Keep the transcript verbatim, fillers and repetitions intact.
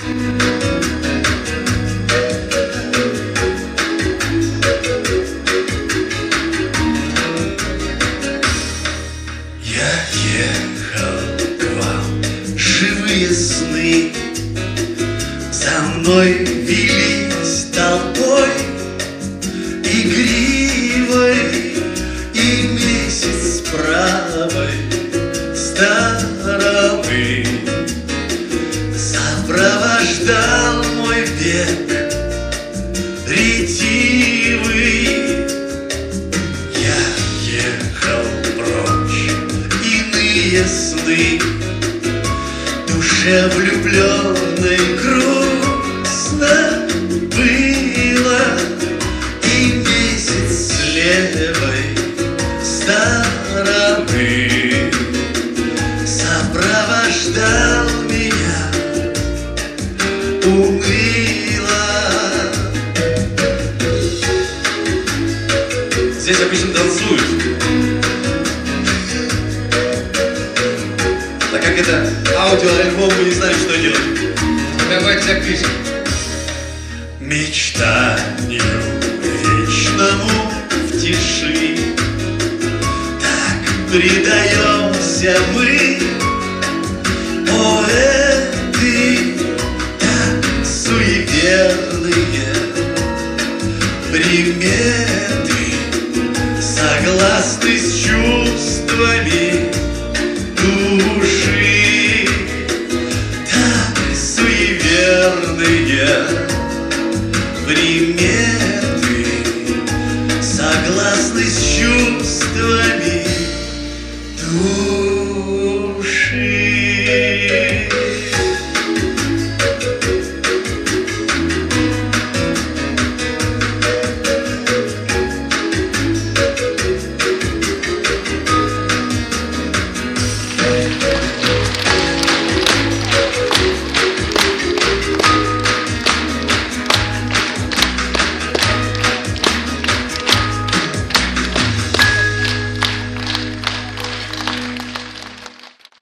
Живые сны за мной велись толпой, игривой, и месяц с правой стороны сопровождал мой бег ретивый. Я ехал прочь, иные сны, душе влюбленной грустно было, и месяц с левой стороны сопровождал меня уныло. Здесь обычно танцуют. Так как это аудиоальбом, мы не знали, что делать. Давайте запишем. Мечтанию вечному в тиши так предаемся мы, поэты, так суеверные приметы согласны с чувствами души, так суеверные приметы согласны с чувствами